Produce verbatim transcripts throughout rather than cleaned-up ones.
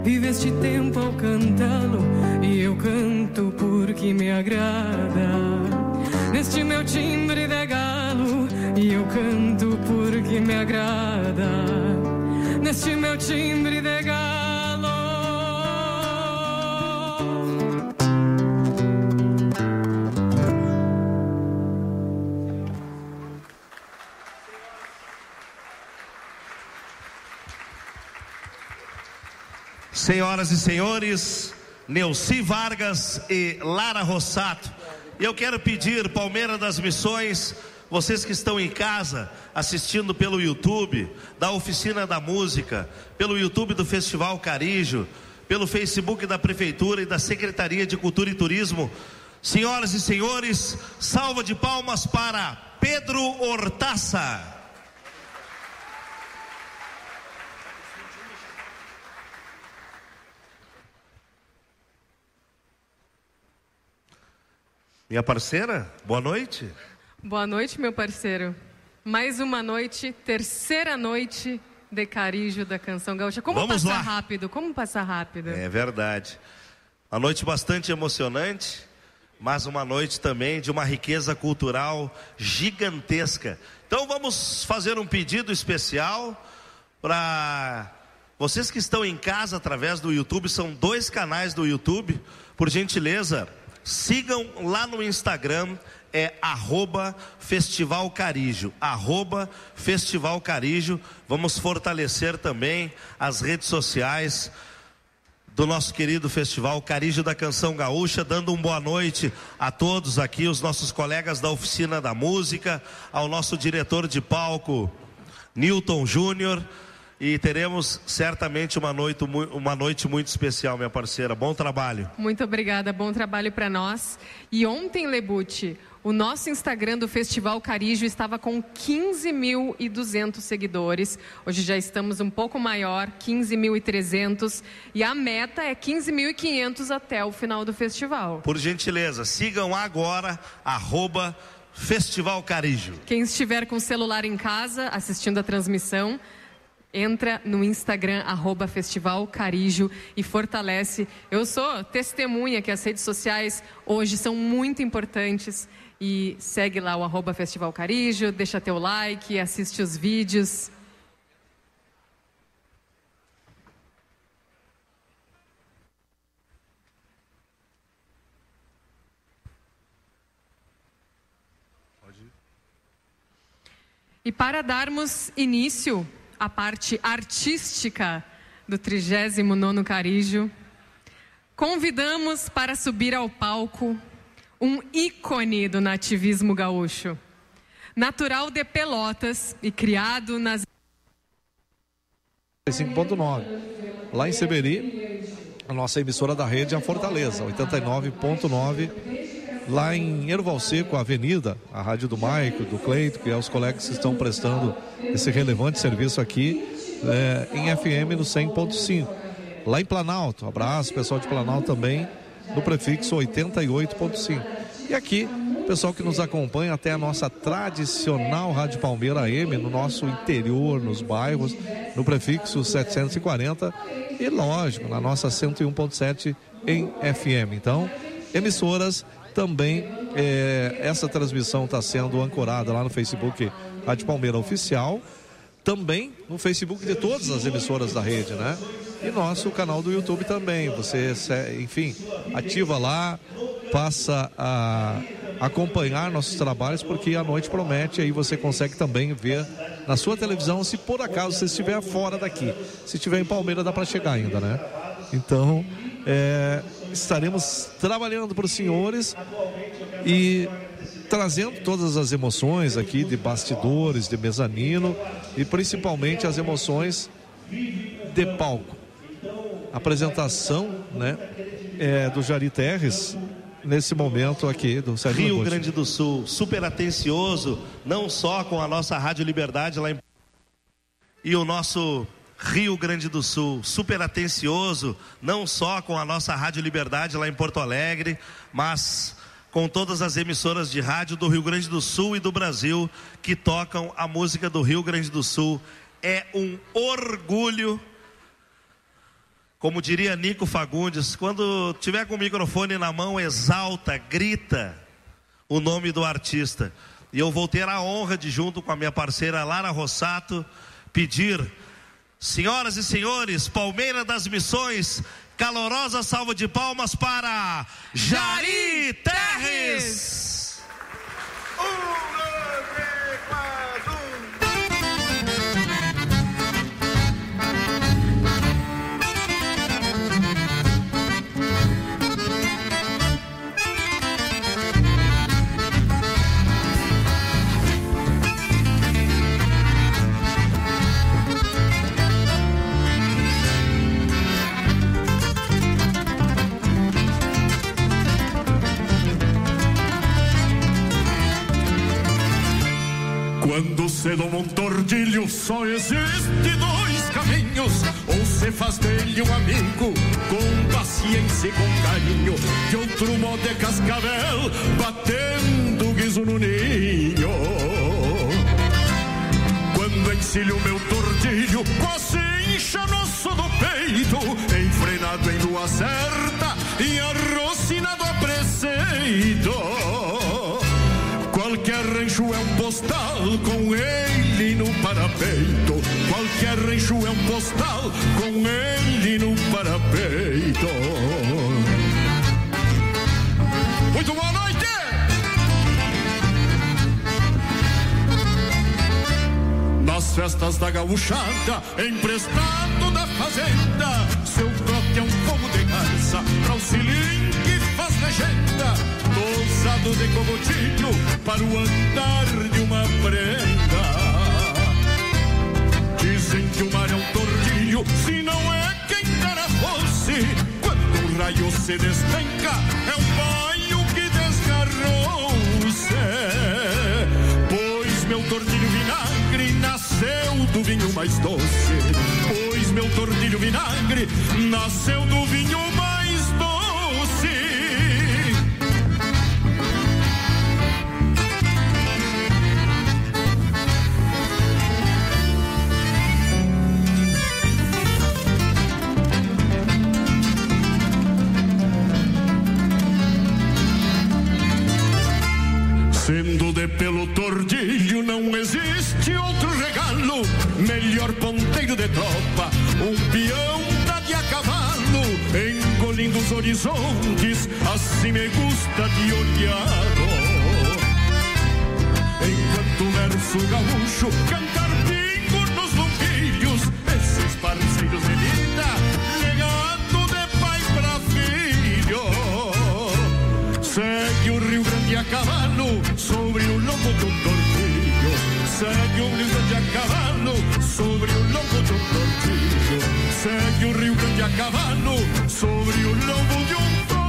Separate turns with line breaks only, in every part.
Vive este tempo ao cantá-lo e eu canto porque me agrada. Neste meu timbre de galo e eu canto porque me agrada. Neste meu timbre de galo.
Senhoras e senhores, Neuci Vargas e Lara Rossato. Eu quero pedir, Palmeira das Missões, vocês que estão em casa assistindo pelo YouTube da Oficina da Música, pelo YouTube do Festival Carijo, pelo Facebook da Prefeitura e da Secretaria de Cultura e Turismo. Senhoras e senhores, salva de palmas para Pedro Hortaça. Minha parceira, boa noite.
Boa noite, meu parceiro. Mais uma noite, terceira noite de Carijo da Canção Gaúcha. Como
Vamos
passar
lá.
rápido? Como passar rápido?
É verdade. Uma noite bastante emocionante, mas uma noite também de uma riqueza cultural gigantesca. Então vamos fazer um pedido especial para vocês que estão em casa através do YouTube. São dois canais do YouTube. Por gentileza, sigam lá no Instagram, é arroba Festival Carijo, arroba Festival Carijo. Vamos fortalecer também as redes sociais do nosso querido Festival Carijo da Canção Gaúcha, dando uma boa noite a todos aqui, os nossos colegas da Oficina da Música, ao nosso diretor de palco, Newton Júnior. E teremos certamente uma noite, uma noite muito especial, minha parceira. Bom trabalho.
Muito obrigada, bom trabalho para nós. E ontem, Lebute, o nosso Instagram do Festival Carijo estava com quinze mil e duzentos seguidores. Hoje já estamos um pouco maior, quinze mil e trezentos. E a meta é quinze mil e quinhentos até o final do festival.
Por gentileza, sigam agora, arroba Festival Carijo.
Quem estiver com o celular em casa, assistindo a transmissão, entra no Instagram, arroba Festival Carijo, e fortalece. Eu sou testemunha que as redes sociais hoje são muito importantes. E segue lá o arroba Festival Carijo, deixa teu like, assiste os vídeos.
Pode ir.
E para darmos início a parte artística do trigésimo nono Carijo, convidamos para subir ao palco um ícone do nativismo gaúcho. Natural de Pelotas e criado nas...
cinco ponto nove. Lá em Seberi, a nossa emissora da rede é a Fortaleza, oitenta e nove ponto nove. Lá em Erval Seco, a Avenida, a rádio do Maico, do Cleito, que é os colegas que estão prestando esse relevante serviço aqui, é, em F M no cem ponto cinco. Lá em Planalto, abraço pessoal de Planalto também, no prefixo oitenta e oito ponto cinco. E aqui, pessoal que nos acompanha até a nossa tradicional Rádio Palmeira A M, no nosso interior, nos bairros, no prefixo setecentos e quarenta, e lógico, na nossa cento e um ponto sete em F M. Então, emissoras também, é, essa transmissão está sendo ancorada lá no Facebook Rádio Palmeira Oficial, também no Facebook de todas as emissoras da rede, né? E nosso canal do YouTube também. Você, enfim, ativa lá, passa a acompanhar nossos trabalhos, porque a noite promete. Aí você consegue também ver na sua televisão, se por acaso você estiver fora daqui. Se estiver em Palmeira, dá para chegar ainda, né? Então, é, estaremos trabalhando para os senhores e trazendo todas as emoções aqui de bastidores, de mezanino, e principalmente as emoções de palco. Apresentação, né, é, do Jari Terres nesse momento aqui do Sérgio
Rio
Lagoste.
Grande do Sul, super atencioso, não só com a nossa Rádio Liberdade lá em... e o nosso Rio Grande do Sul, super atencioso, não só com a nossa Rádio Liberdade lá em Porto Alegre, mas com todas as emissoras de rádio do Rio Grande do Sul e do Brasil que tocam a música do Rio Grande do Sul. É um orgulho Como diria Nico Fagundes, quando tiver com o microfone na mão, exalta, grita o nome do artista. E eu vou ter a honra de, junto com a minha parceira Lara Rossato, pedir, senhoras e senhores, Palmeira das Missões, calorosa salva de palmas para Jari Terres.
Quando se doma um tordilho, só existe dois caminhos. Ou se faz dele um amigo, com paciência e com carinho. De outro modo é cascavel, batendo guiso no ninho. Quando encilho meu tordilho, quase incha no osso do peito. Enfrenado em lua certa e arrocinado a preceito. Qualquer rancho é um postal com ele no parapeito. Qualquer rancho é um postal com ele no parapeito. Muito boa noite! Nas festas da gauchada, emprestado da fazenda, seu trote é um fogo de garça pra o cilim que faz legenda. Dosado de cogotinho para o andar de uma prenda. Dizem que o mar é um tordilho, se não é quem dera fosse. Quando o raio se despenca, é um banho que desgarrou-se. Pois meu tordilho vinagre nasceu do vinho mais doce. Pois meu tordilho vinagre nasceu do vinho mais doce. Sendo de pelo tordilho, não existe outro regalo. Melhor ponteiro de tropa, um peão dá de a cavalo. Engolindo os horizontes, assim me gusta de olhado. Enquanto o verso gaúcho cantar pingo nos lumbilhos, esses parceiros de vida, legado de pai pra filho. Segue o Rio Grande a cavalo sobre o lombo do tordilho. Segue o Rio Grande a cavalo sobre o lombo do tordilho. Segue o Rio Grande a cavalo sobre o lombo de um tordilho.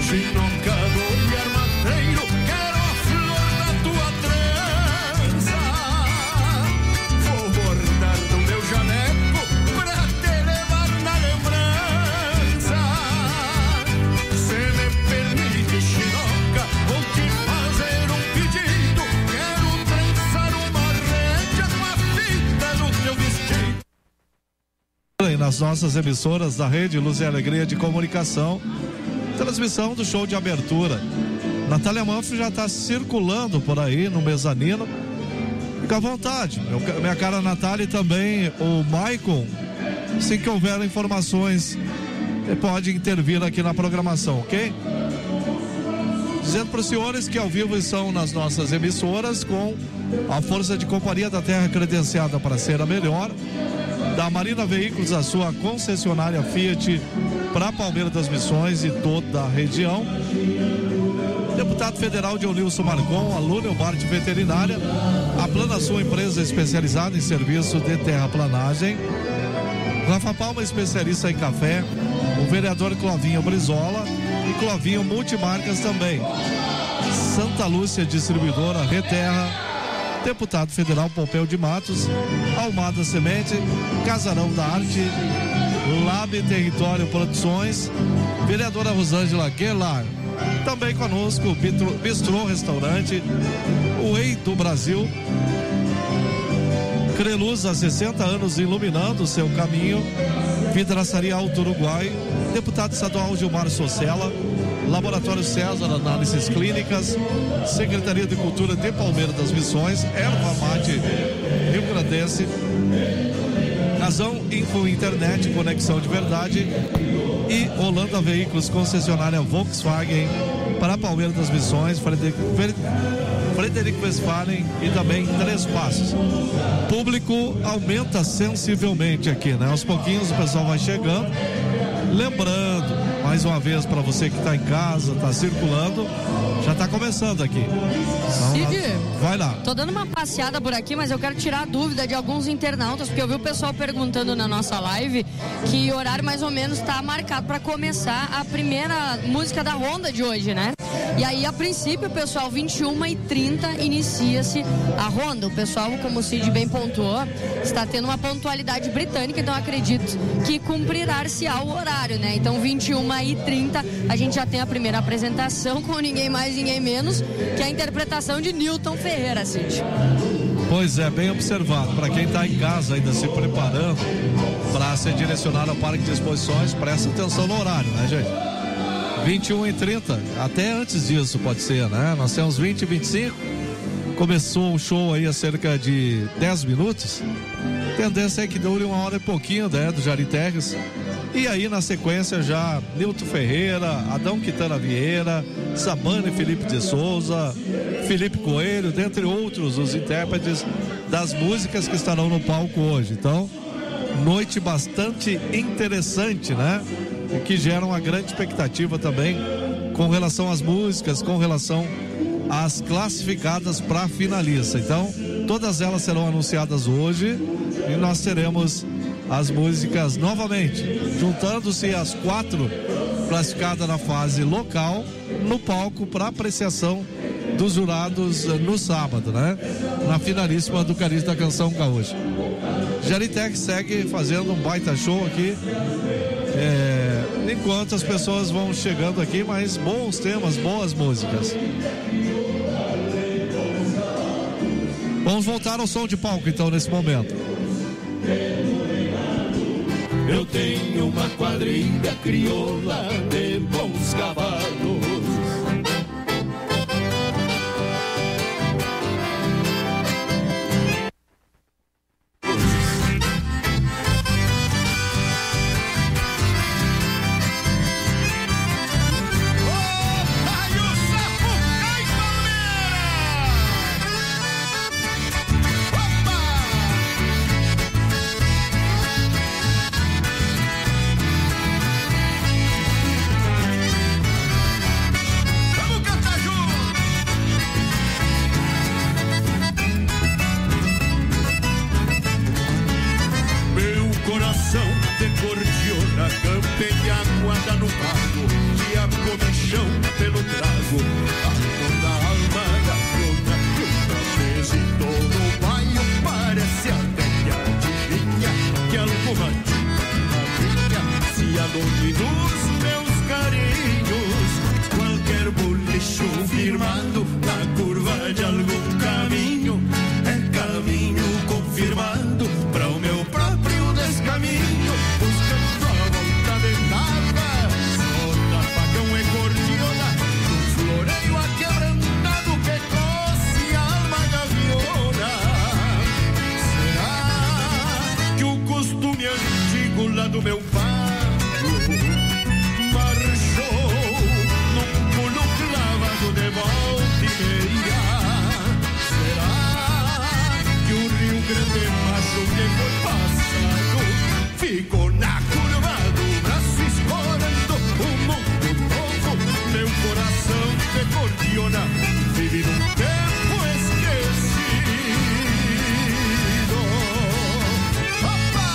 chinoca do olhar matreiro, quero a flor da tua trança. Vou bordar do meu jaleco pra te levar na lembrança. Se me permite, chinoca, vou te fazer um pedido. Quero trançar uma rédea com a fita no teu vestido.
Nas nossas emissoras da Rede Luz e Alegria de Comunicação, transmissão do show de abertura. Natália Manfro já está circulando por aí no mezanino. Fica à vontade, meu, minha cara Natália, e também o Maicon. Assim que houver informações, pode intervir aqui na programação, ok? Dizendo para os senhores que ao vivo estão nas nossas emissoras com a força de Companhia da Terra credenciada para ser a melhor, da Marina Veículos, a sua concessionária Fiat para Palmeira das Missões e toda a região. Deputado federal Dionilson Marcon, a Lúnio Bart Veterinária, a Plana Sul, empresa especializada em serviço de terraplanagem, Rafa Palma, especialista em café, o vereador Clovinho Brizola e Clovinho Multimarcas também. Santa Lúcia, distribuidora Reterra, deputado federal Pompeu de Matos, Almada Semente, Casarão da Arte, Lab Território Produções, vereadora Rosângela Guelar. Também conosco o Bistrô, Bistrô Restaurante, o Ei do Brasil, Creluz, há sessenta anos iluminando o seu caminho, Vidraçaria Alto Uruguai, deputado estadual Gilmar Socella, Laboratório César Análises Clínicas, Secretaria de Cultura de Palmeira das Missões, Erva Mate Rio Grandense, Razão Info Internet, Conexão de Verdade e Holanda Veículos, concessionária Volkswagen para Palmeira das Missões, Frederico, Frederico Westphalen e também Três Passos. Público aumenta sensivelmente aqui, né? Aos pouquinhos o pessoal vai chegando. Lembrando, mais uma vez, para você que está em casa, está circulando, já está começando aqui. Então,
Cid,
vai lá.
Tô dando uma passeada por aqui, mas eu quero tirar a dúvida de alguns internautas, porque eu vi o pessoal perguntando na nossa live que horário mais ou menos está marcado para começar a primeira música da ronda de hoje, né? E aí, a princípio, pessoal, vinte e uma e trinta inicia-se a ronda. O pessoal, como o Cid bem pontuou, está tendo uma pontualidade britânica, então acredito que cumprirá-se ao horário, né? Então, vinte e uma e trinta, a gente já tem a primeira apresentação com ninguém mais, ninguém menos, que é a interpretação de Newton Ferreira, Cid.
Pois é, bem observado. Para quem está em casa ainda se preparando para ser direcionado ao Parque de Exposições, presta atenção no horário, né, gente? vinte e uma e trinta, até antes disso pode ser, né? Nós temos vinte e vinte e cinco, começou o show aí há cerca de dez minutos. A tendência é que dure uma hora e pouquinho, né, do Jari Terres. E aí na sequência já Nilton Ferreira, Adão Quintana Vieira, Sabana e Felipe de Souza, Felipe Coelho, dentre outros os intérpretes das músicas que estarão no palco hoje. Então, noite bastante interessante, né? E que gera uma grande expectativa também com relação às músicas, com relação às classificadas para a finalista. Então, todas elas serão anunciadas hoje e nós teremos as músicas novamente, juntando-se as quatro classificadas na fase local, no palco para apreciação dos jurados no sábado, né? Na finalíssima do Cariz da Canção Gaúcha. Jaritec segue fazendo um baita show aqui. É, enquanto as pessoas vão chegando aqui, mas bons temas, boas músicas. Vamos voltar ao som de palco então nesse momento.
Eu tenho uma quadrilha crioula de bons cavalos. chão pelo trago, a cor da alma gaviona, e outra vez e todo o bairro parece até que adivinha que alguma tinha se alone nos meus carinhos. Qualquer bolicho firmado na curva de algum caminho é caminho confirmado para o meu próprio descaminho. Buscando a volta de nada, solta facão e cordiona, num floreio aquebrantado que coce a alma gaviona. Será que o costume antigo lá do meu pago marchou num pulo clavado de volta e meia? Será que o Rio Grande macho que foi passado ficou na curva do braço escorando um mundo novo? Meu coração de cordiona vive num tempo esquecido. Opa!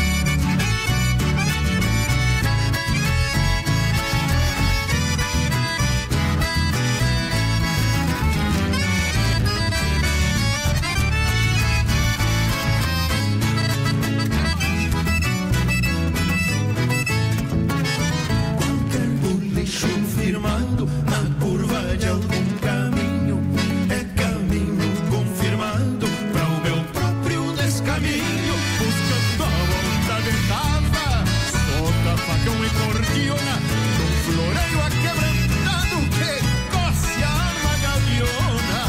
Firmando na curva de algum caminho é caminho confirmado para o meu próprio descaminho. Buscando a volta de tava, solta facão e cordiona, num floreio aquebrantado que coce a alma gaviona.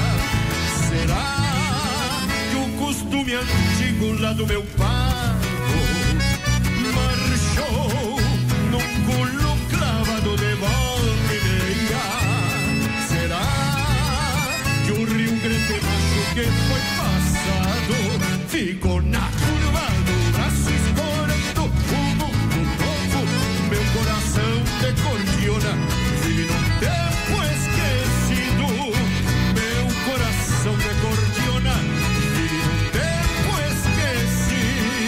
Será que o costume antigo lá do meu pago marchou num pulo clavado de volta e meia? Será que o Rio Grande macho que foi passado ficou na curva do braço escorando um mundo novo? Meu coração de cordiona vive num tempo esquecido. Meu coração de cordiona vive num tempo esquecido.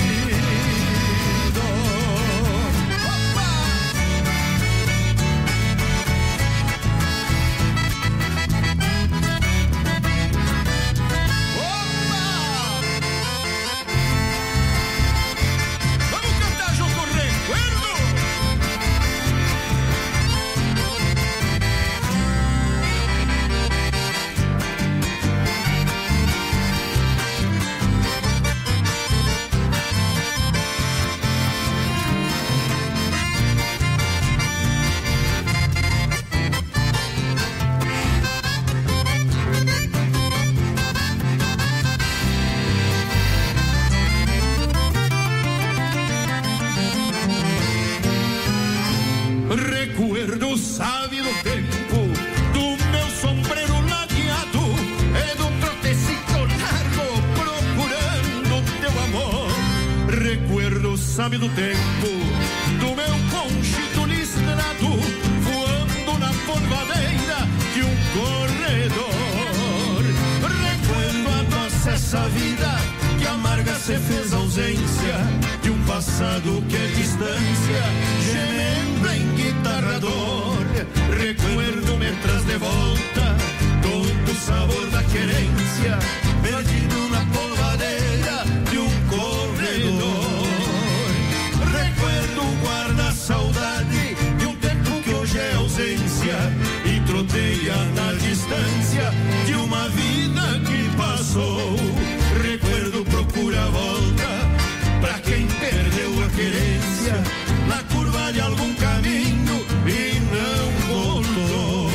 Recuerdo sabe do tempo do meu sombreiro ladeado e do trotecito largo procurando teu amor. Recuerdo sabe do tempo do meu conchito listrado voando na polvadeira de um corredor. Recuerdo a nossa essa vida que amarga se fez ausência de um passado que é distância, gemendo em guitarra dor. Recuerdo me traz de volta todo o sabor da querência, perdido na polvadeira de um corredor. Recuerdo guarda a saudade de um tempo que hoje é ausência e troteia na distância de uma vida que passou. Recuerdo procura a volta pra quem perdeu a querência na curva de algum caminho e não voltou.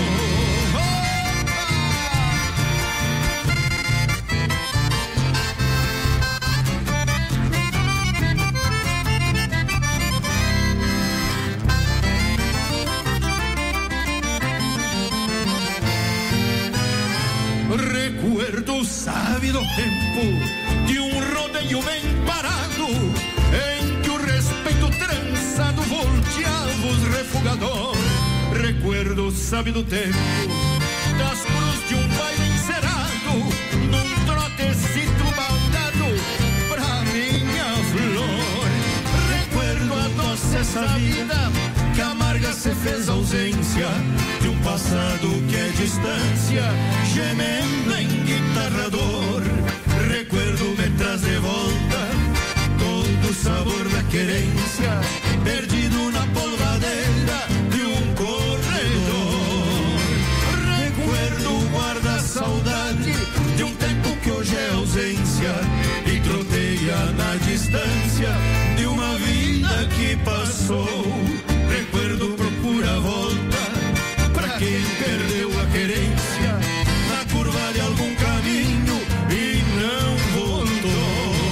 Recuerdo sabe do tempo de um rodeio bem parado em que o respeito trançado volteava os refugador. Recuerdo sabe do tempo das cruzes de um baile encerado num trotecito baldado pra minha flor. Recuerdo a doce essa vida que amarga se fez ausência de um passado que é distância, gemendo em guitarrador. Recuerdo me traz de volta todo o sabor da querência, perdido na polvadeira de um corredor. Recuerdo guarda saudade de um tempo que hoje é ausência e troteia na distância de uma vida que passou. Recuerdo procura a volta pra quem perdeu a querência na curva de algum caminho e não voltou.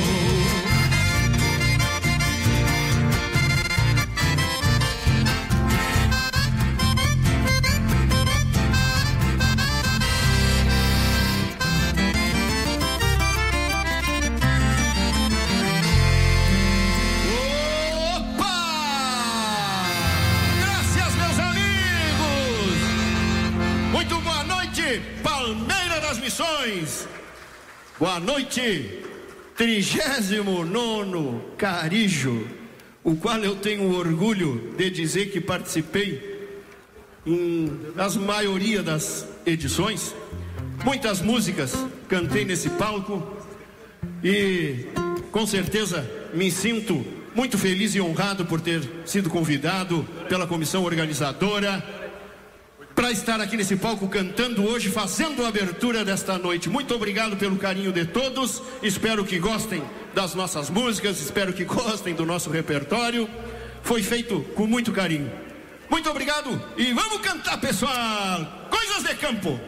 Palmeira das Missões, boa noite, trigésimo nono Carijo, o qual eu tenho orgulho de dizer que participei em, nas maioria das edições, muitas músicas cantei nesse palco e com certeza me sinto muito feliz e honrado por ter sido convidado pela comissão organizadora para estar aqui nesse palco cantando hoje, fazendo a abertura desta noite. Muito obrigado pelo carinho de todos, espero que gostem das nossas músicas, espero que gostem do nosso repertório, foi feito com muito carinho. Muito obrigado e vamos cantar, pessoal, Coisas de Campo.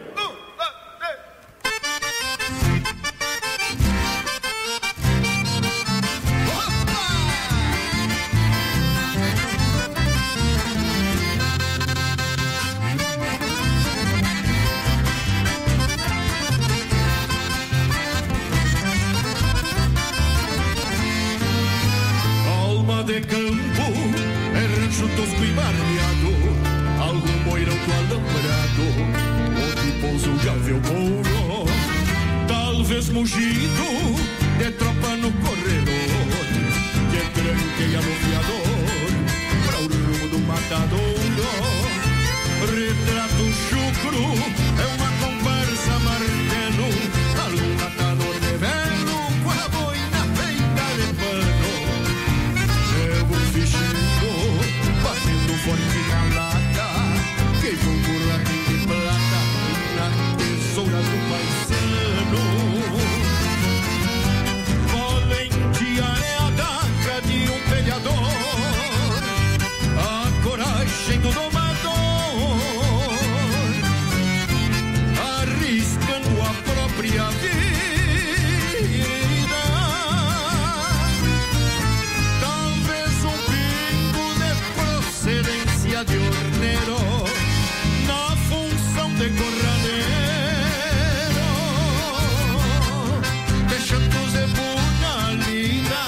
De campo, é rancho tosco e barreado, algum moirão do alambrado, outro pouso gavel mouro, talvez mugido de tropa no corredor, que tranqueia no fiador, pra o rumo do matadouro. Retrato chucro, é uma comparsa martelo, algum matador de velo, com a boina feita de pano. Batendo forte na lata, que procura de plata na tesoura do paisano. Valentia é a daga de um peleador, a coragem do domador, arriscando a própria vida. De horneiro, na função de corraleiro, deixando zebuna linda.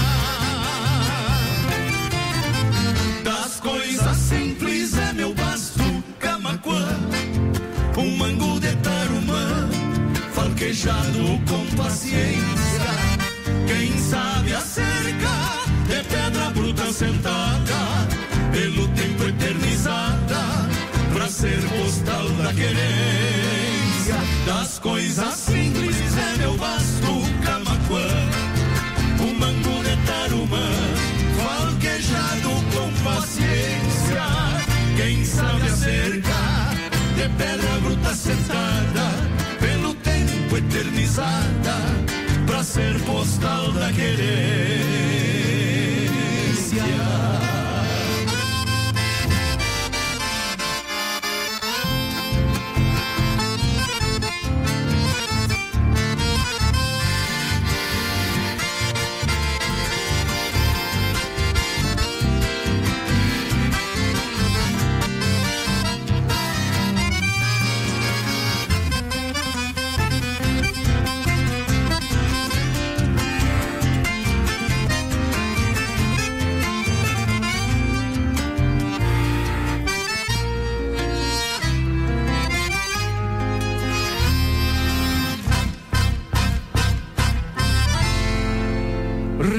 Das coisas simples é meu basto camaquã, um mango de tarumã, falquejado com paciência. Quem sabe acerca de pedra bruta sentada, pelo tempo eternizada, pra ser postal da querência. Das coisas simples é meu vasto camaquã, um mango de tarumã, falquejado com paciência. Quem sabe acerca de pedra bruta sentada, pelo tempo eternizada, pra ser postal da querência.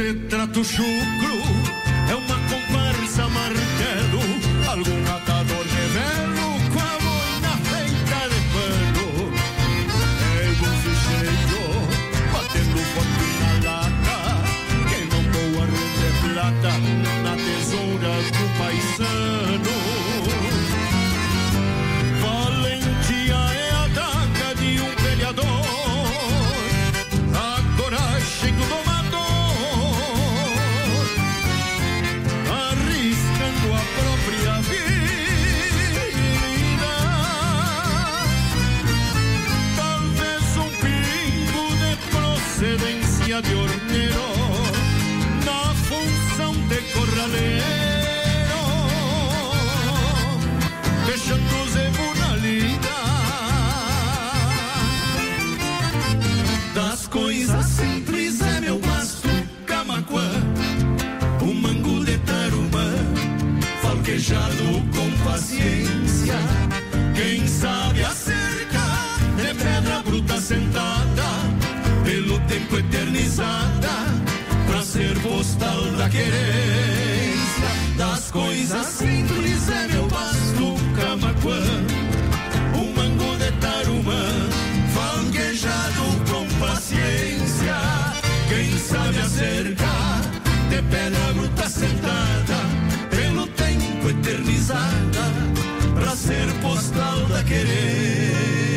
Retrato chucro é uma comparsa martelo, algum matador eternizada pra ser postal da querência. Das coisas simples é meu basto camaquã, um mango de tarumã, falguejado com paciência. Quem sabe acercar de pedra bruta sentada, pelo tempo eternizada, pra ser postal da querência.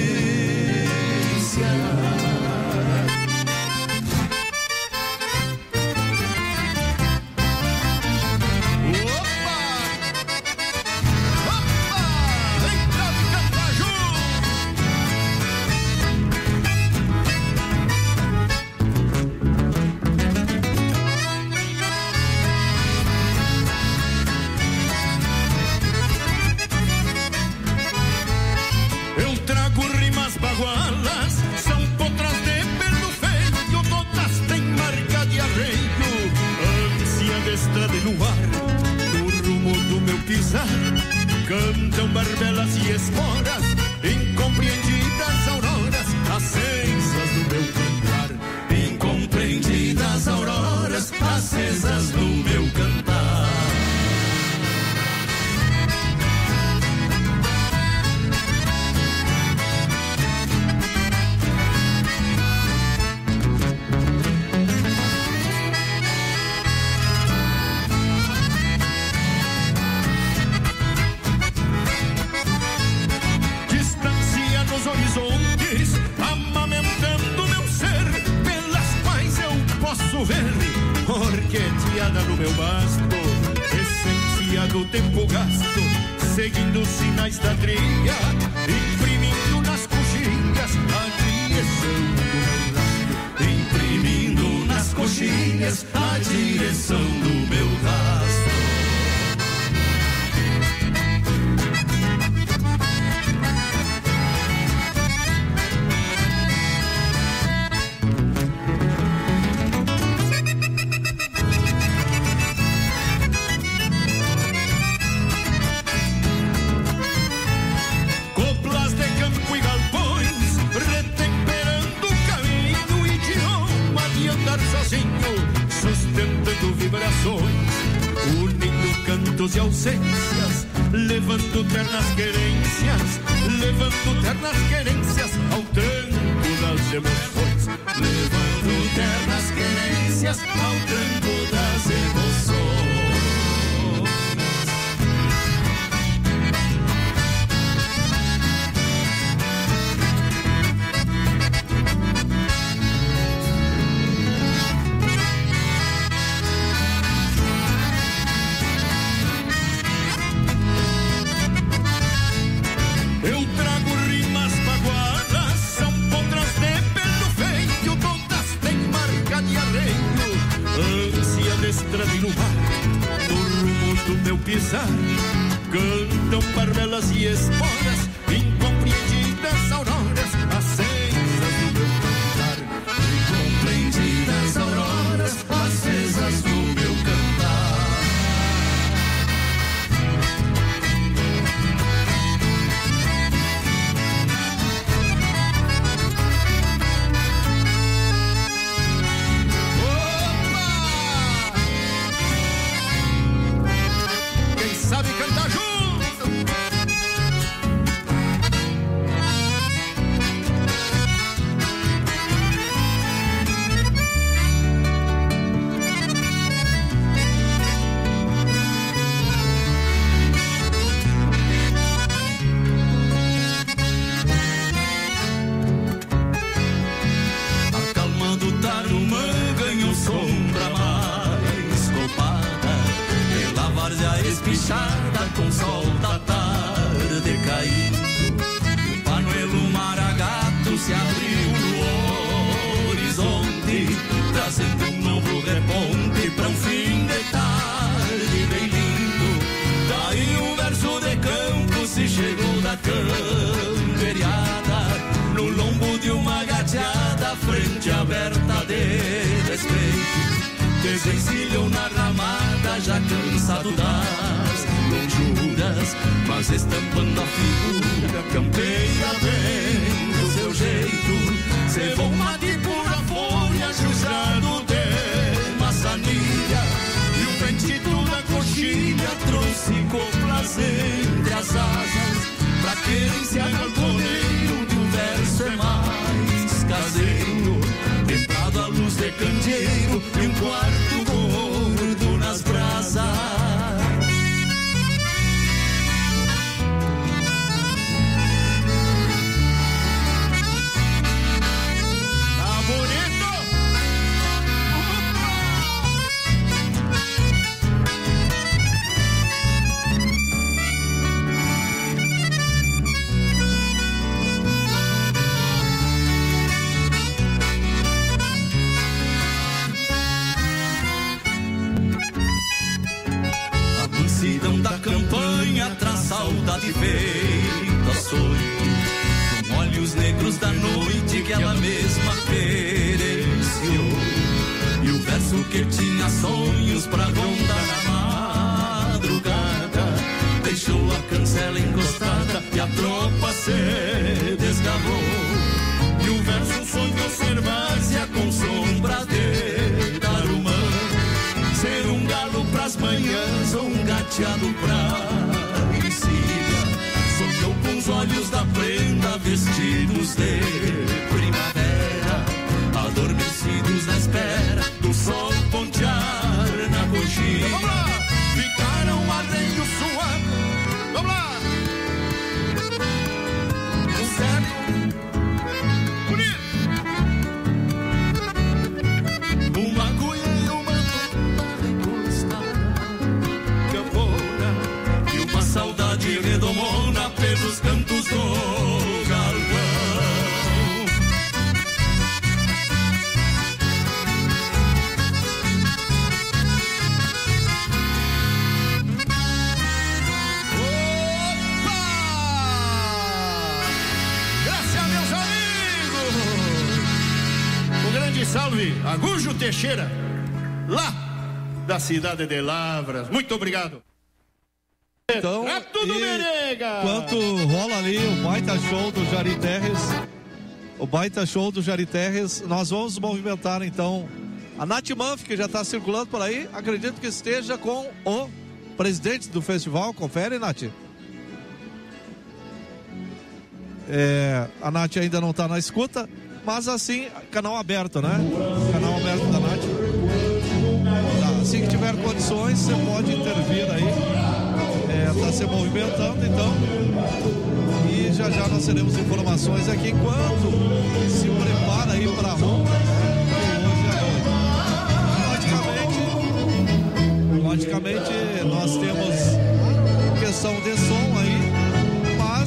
Cantam barbelas e esporas, incompreendidas auroras, acesas no meu cantar. Incompreendidas auroras, acesas no meu cantar. Orqueteada no meu basto, essência do tempo gasto, seguindo sinais da trilha, imprimindo nas coxinhas a direção do meu rastro. Imprimindo nas coxinhas a direção do meu rastro. Unindo cantos e ausências, levando ternas querências, levando ternas querências ao tranco das emoções, levando ternas querências ao tranco das emoções. E no mar, no rumo do meu pisar, cantam barbelas e esporas, incompreendidas auroras, acesas do meu cantar. Incompreendidas auroras, acesas do meu cantar. Sabe cantar junto. A calma do tarumã ganhou sombra mais copada pela várzea espichada com sol da tarde caindo. O panuelo maragato se abriu no horizonte, trazendo um novo reponte pra um fim de tarde bem lindo. Daí um verso de campo se chegou da camperiada, no lombo de uma gateada, frente aberta de respeito. Desencilham na ramada, já cansado das lonjuras, mas estampando a figura campeira bem do seu jeito. Cevou mate pura folha, juizado
tarde feito açoite, com olhos negros da noite que ela mesma pereceu. E o verso que tinha sonhos pra rondar na madrugada deixou a cancela encostada e a tropa se desgavou. E o verso sonhou ser várzea com sombra de tarumã, ser um galo pras manhãs ou um gateado pra encilha. Sonhou com os olhos da prenda vestidos de primavera, adormecidos na espera do sol pontear na coxinha. Vamos lá! Ficaram ardendo suando. Vamos lá! O certo saudade redomona pelos cantos do galpão.
Opa! Graças, meus amigos! Um grande salve a Gujo Teixeira, lá da cidade de Lavras. Muito obrigado.
Então,
é tudo merega!
Enquanto rola ali o baita show do Jari Terres, o baita show do Jari Terres, nós vamos movimentar então a Nath Manf, que já está circulando por aí. Acredito que esteja com o presidente do festival. Confere, Nath. É, a Nath ainda não está na escuta, mas assim, canal aberto, né? Canal aberto da Nath. Tá, assim que tiver condições, você pode intervir aí. Está é, se movimentando, então, e já já nós teremos informações aqui enquanto se prepara aí para a ronda, né, hoje à noite. Logicamente, logicamente nós temos questão de som aí, mas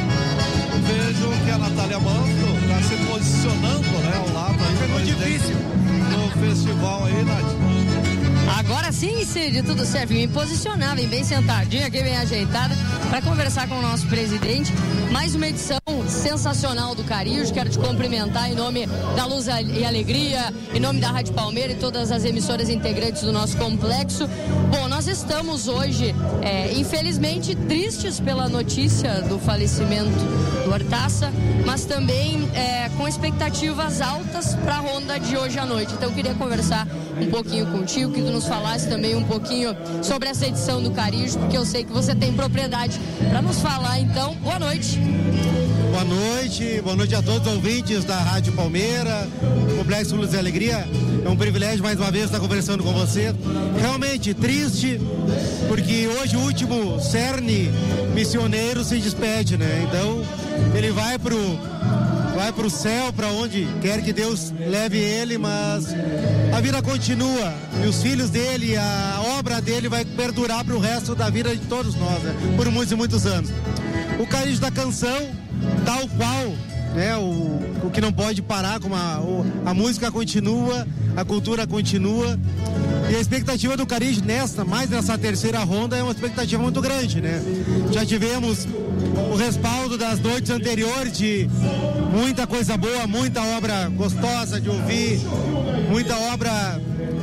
vejo que a Natália Manfro está se posicionando, né, ao lado aí do difícil do festival aí, Nath.
Agora sim, Cid, tudo certo. Vim posicionar, vim bem sentadinha aqui, bem ajeitada, para conversar com o nosso presidente. Mais uma edição sensacional do Carijo. Quero te cumprimentar em nome da Luz e Alegria, em nome da Rádio Palmeira e todas as emissoras integrantes do nosso complexo. Bom, nós estamos hoje, é, infelizmente, tristes pela notícia do falecimento do Hortaça, mas também é, com expectativas altas para a ronda de hoje à noite. Então eu queria conversar um pouquinho contigo, que tu nos falasse também um pouquinho sobre essa edição do Carijo, porque eu sei que você tem propriedade para nos falar. Então, boa noite.
Boa noite, boa noite a todos os ouvintes da Rádio Palmeira, Complexo Luz e Alegria. É um privilégio mais uma vez estar conversando com você. Realmente triste, porque hoje o último cerne missioneiro se despede, né? Então ele vai pro vai pro céu, para onde quer que Deus leve ele, mas a vida continua e os filhos dele, a obra dele vai perdurar para o resto da vida de todos nós, né? Por muitos e muitos anos. O Carijo da canção, tal qual, né? O, o que não pode parar, como a, o, a música continua, a cultura continua. E a expectativa do Carijo nesta, mais nessa terceira ronda, é uma expectativa muito grande, né? Já tivemos o respaldo das noites anteriores de muita coisa boa, muita obra gostosa de ouvir, muita obra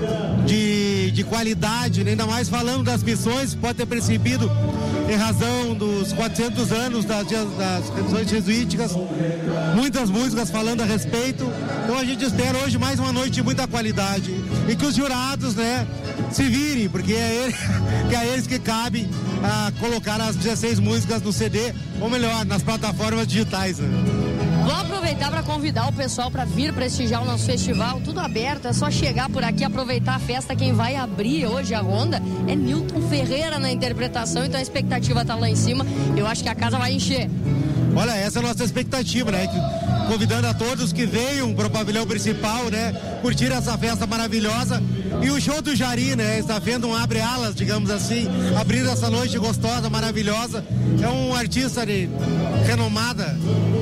de, de qualidade, né? Ainda mais falando das missões, pode ter percebido, em razão dos quatrocentos anos das, das missões jesuíticas, muitas músicas falando a respeito. Então a gente espera hoje mais uma noite de muita qualidade e que os jurados, né, se virem, porque é, ele, que é eles que cabe a colocar as dezesseis músicas no C D, ou melhor, nas plataformas digitais, né?
Vou aproveitar para convidar o pessoal para vir prestigiar o nosso festival, tudo aberto, é só chegar por aqui, aproveitar a festa. Quem vai abrir hoje a ronda é Nilton Ferreira na interpretação, então a expectativa tá lá em cima, eu acho que a casa vai encher.
Olha, essa é a nossa expectativa, né? Convidando a todos que venham para o pavilhão principal, né? Curtir essa festa maravilhosa. E o show do Jari, né? Está vendo um abre-alas, digamos assim, abrindo essa noite gostosa, maravilhosa. É um artista de renomada, né?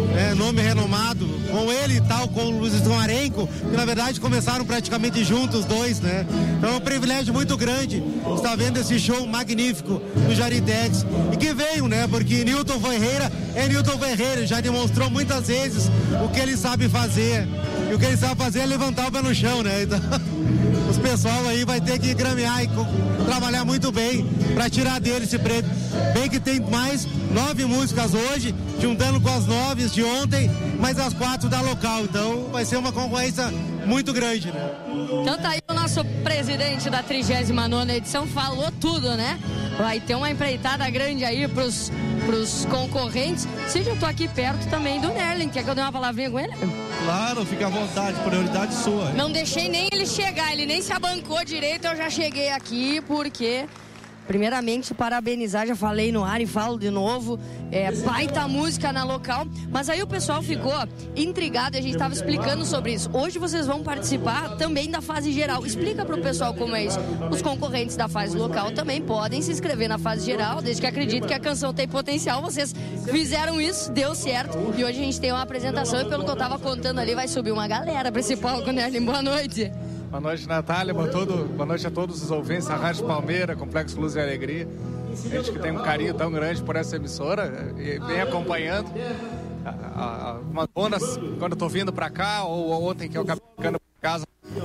nome renomado, com ele e tal, com o Luiz Marenco, que na verdade começaram praticamente juntos os dois, né? Então é um privilégio muito grande estar vendo esse show magnífico do Jaritex. E que veio, né? Porque Newton Ferreira é Newton Ferreira, já demonstrou muitas vezes o que ele sabe fazer. E o que ele sabe fazer é levantar o pé no chão, né? Então, os pessoal aí vai ter que gramear e trabalhar muito bem para tirar dele esse prêmio. Bem que tem mais nove músicas hoje, juntando com as nove de ontem, mais as quatro da local. Então vai ser uma concorrência muito grande, né?
Então tá aí o nosso presidente da trigésima nona edição, falou tudo, né? Vai ter uma empreitada grande aí pros, pros concorrentes. Se eu tô aqui perto também do Nerlin, quer que eu dê uma palavrinha com ele?
Claro, fica à vontade, prioridade sua.
Não deixei nem ele chegar, ele nem se abancou direito, eu já cheguei aqui porque... Primeiramente, parabenizar, já falei no ar e falo de novo, é, baita música na local, mas aí o pessoal ficou intrigado e a gente estava explicando sobre isso. Hoje vocês vão participar também da fase geral. Explica para o pessoal como é isso. Os concorrentes da fase local também podem se inscrever na fase geral, desde que acreditem que a canção tem potencial. Vocês fizeram isso, deu certo, e hoje a gente tem uma apresentação e pelo que eu estava contando ali, vai subir uma galera para esse palco, né, Nerlin? Boa noite.
Boa noite, Natália. Boa, todo, boa noite a todos os ouvintes da Rádio Palmeira, Complexo Luz e Alegria. Gente que tem um carinho tão grande por essa emissora e vem acompanhando. Umas bonas, quando eu tô vindo para cá, ou ontem que eu acabei ficando por casa.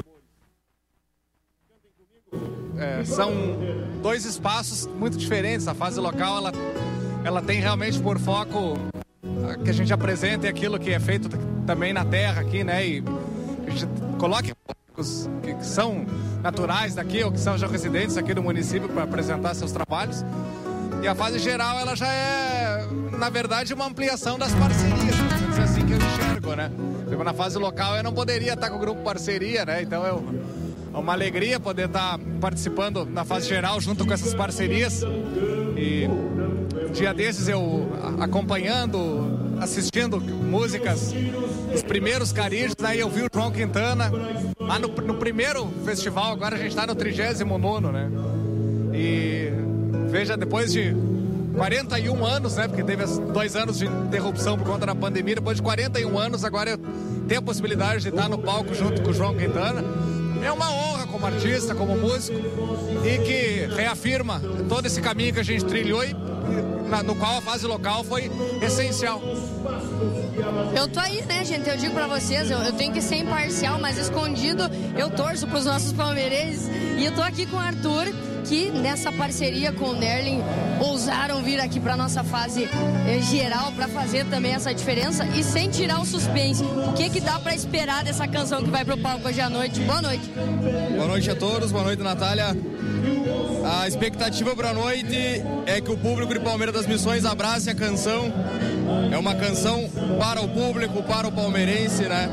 É, são dois espaços muito diferentes. A fase local, ela, ela tem realmente por foco que a gente apresente aquilo que é feito também na terra aqui, né? E a gente coloque... que são naturais daqui ou que são já residentes aqui do município para apresentar seus trabalhos. E a fase geral, ela já é, na verdade, uma ampliação das parcerias, é assim que eu enxergo, né? Na fase local eu não poderia estar com o grupo parceria, né? Então eu, é uma alegria poder estar participando na fase geral junto com essas parcerias. E dia desses eu acompanhando, assistindo músicas dos primeiros carijos, aí eu vi o João Quintana lá no, no primeiro festival, agora a gente está no trigésimo nono, né? E veja, depois de quarenta e um anos, né? Porque teve dois anos de interrupção por conta da pandemia, depois de quarenta e um anos, agora eu tenho a possibilidade de estar no palco junto com o João Quintana. É uma honra como artista, como músico, e que reafirma todo esse caminho que a gente trilhou e na, no qual a fase local foi essencial.
Eu tô aí, né, gente? Eu digo pra vocês, eu, eu tenho que ser imparcial, mas escondido eu torço pros nossos palmeirenses. E eu tô aqui com o Arthur, que nessa parceria com o Nerlin ousaram vir aqui pra nossa fase eh, geral pra fazer também essa diferença e sem tirar o suspense. O que que dá pra esperar dessa canção que vai pro palco hoje à noite? Boa noite.
Boa noite a todos, boa noite, Natália. A expectativa para a noite é que o público de Palmeira das Missões abrace a canção. É uma canção para o público, para o palmeirense, né?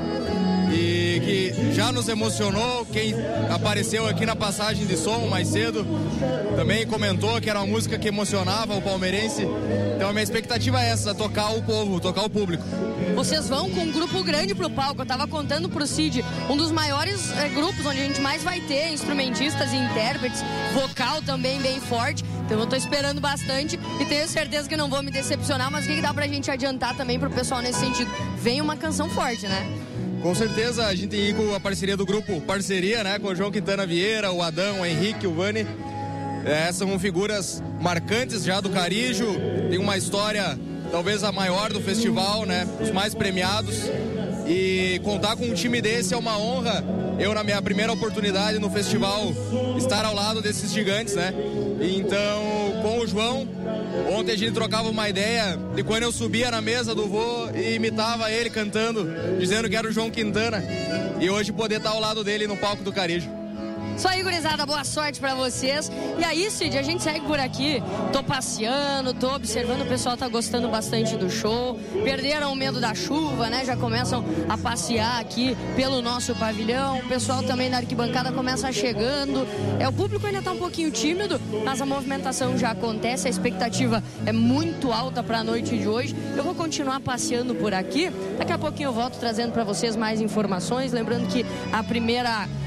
E que já nos emocionou. Quem apareceu aqui na passagem de som mais cedo também comentou que era uma música que emocionava o palmeirense. Então a minha expectativa é essa, tocar o povo, tocar o público.
Vocês vão com um grupo grande pro palco. Eu tava contando pro Cid, um dos maiores é, grupos onde a gente mais vai ter instrumentistas e intérpretes, vocal também bem forte. Então eu tô esperando bastante e tenho certeza que não vou me decepcionar, mas o que, que dá pra gente adiantar também pro pessoal nesse sentido? Vem uma canção forte, né?
Com certeza, a gente tem aí com a parceria do grupo Parceria, né? Com o João Quintana Vieira, o Adão, o Henrique, o Vani. É, são figuras marcantes já do Carijo. Tem uma história, talvez a maior do festival, né? Os mais premiados. E contar com um time desse é uma honra. Eu, na minha primeira oportunidade no festival, estar ao lado desses gigantes, né? E então, com o João, ontem a gente trocava uma ideia de quando eu subia na mesa do vô e imitava ele cantando, dizendo que era o João Quintana. E hoje poder estar ao lado dele no palco do Carijo.
Isso aí, gurizada, boa sorte pra vocês. E aí, Cid, a gente segue por aqui. Tô passeando, tô observando, o pessoal tá gostando bastante do show. Perderam o medo da chuva, né? Já começam a passear aqui pelo nosso pavilhão. O pessoal também na arquibancada começa chegando. É, o público ainda tá um pouquinho tímido, mas a movimentação já acontece. A expectativa é muito alta pra noite de hoje. Eu vou continuar passeando por aqui. Daqui a pouquinho eu volto trazendo pra vocês mais informações. Lembrando que a primeira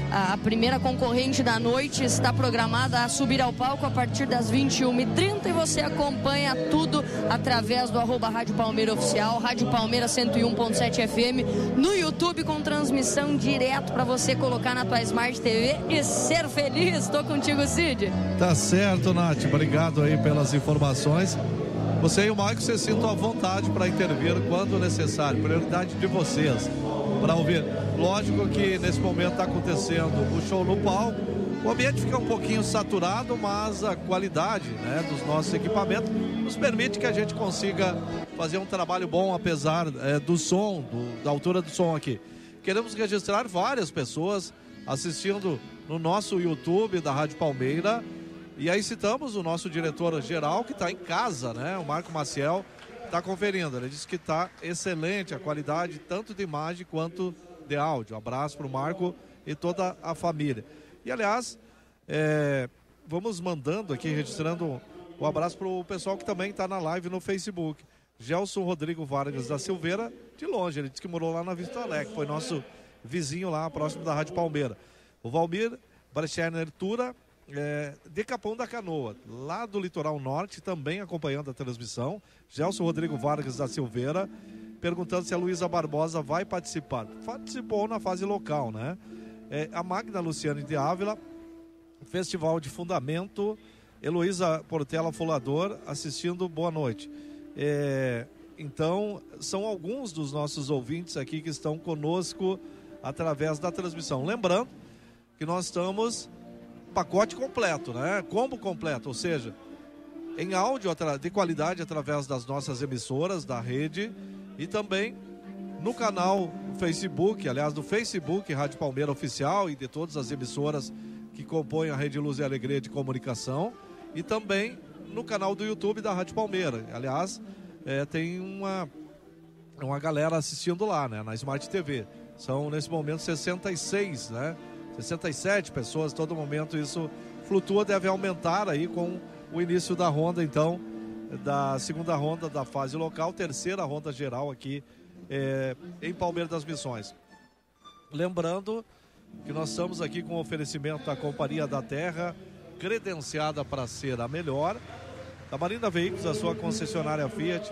A primeira concorrente da noite está programada a subir ao palco a partir das vinte e uma e trinta e você acompanha tudo através do arroba Rádio Palmeira Oficial, Rádio Palmeira cento e um ponto sete F M, no YouTube com transmissão direto para você colocar na tua Smart T V e ser feliz. Estou contigo, Cid.
Tá certo, Nath. Obrigado aí pelas informações. Você e o Maicon se sintam à vontade para intervir quando necessário. Prioridade de vocês para ouvir. Lógico que nesse momento está acontecendo o show no palco. O ambiente fica um pouquinho saturado, mas a qualidade, né, dos nossos equipamentos nos permite que a gente consiga fazer um trabalho bom, apesar é, do som, do, da altura do som aqui. Queremos registrar várias pessoas assistindo no nosso YouTube da Rádio Palmeira. E aí citamos o nosso diretor-geral que está em casa, né? O Marco Maciel está conferindo. Ele disse que está excelente a qualidade, tanto de imagem quanto de áudio. Um abraço para o Marco e toda a família. E, aliás, é, vamos mandando aqui, registrando um abraço para o pessoal que também está na live no Facebook. Gelson Rodrigo Vargas da Silveira, de longe. Ele disse que morou lá na Vista Alegre. Foi nosso vizinho lá, próximo da Rádio Palmeira. O Valmir Brecherner Tura, É, de Capão da Canoa, lá do litoral norte, também acompanhando a transmissão. Gelson Rodrigo Vargas da Silveira, perguntando se a Luísa Barbosa vai participar. Participou na fase local, né? É, a Magna Luciane de Ávila, Festival de Fundamento, Heloísa Portela Folador, assistindo, boa noite. É, então, são alguns dos nossos ouvintes aqui que estão conosco através da transmissão. Lembrando que nós estamos pacote completo, né? Combo completo, ou seja, em áudio de qualidade através das nossas emissoras da rede e também no canal Facebook, aliás, do Facebook Rádio Palmeira Oficial e de todas as emissoras que compõem a Rede Luz e Alegria de Comunicação e também no canal do YouTube da Rádio Palmeira. Aliás, é, tem uma, uma galera assistindo lá, né? Na Smart T V. São, nesse momento, sessenta e seis, né? sessenta e sete pessoas, todo momento isso flutua, deve aumentar aí com o início da ronda, então, da segunda ronda da fase local, terceira ronda geral aqui é, em Palmeira das Missões. Lembrando que nós estamos aqui com o oferecimento da Companhia da Terra, credenciada para ser a melhor, da Marina Veículos, a sua concessionária Fiat,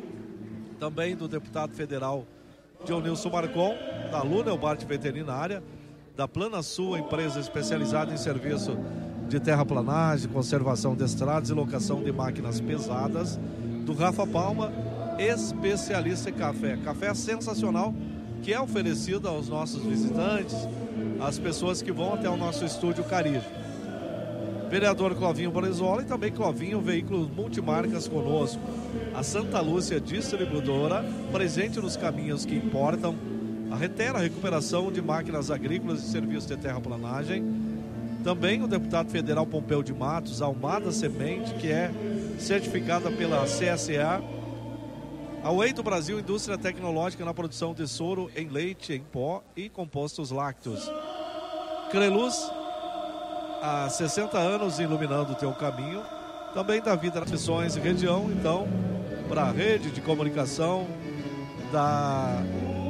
também do deputado federal Dionilson Marcon, da Luna Bart Veterinária, da Plana Sul, empresa especializada em serviço de terraplanagem, conservação de estradas e locação de máquinas pesadas, do Rafa Palma, especialista em café. Café sensacional, que é oferecido aos nossos visitantes, às pessoas que vão até o nosso estúdio Caribe. Vereador Clovinho Brizola e também Clovinho Veículos Multimarcas conosco. A Santa Lúcia Distribuidora, presente nos caminhos que importam. A Retera, recuperação de máquinas agrícolas e serviços de terraplanagem. Também o deputado federal Pompeu de Matos, Almada Semente, que é certificada pela C S A. A Whey do Brasil, indústria tecnológica na produção de soro em leite, em pó e compostos lácteos. Creluz, há sessenta anos iluminando o teu caminho. Também da vida nas missões e região, então, para a rede de comunicação da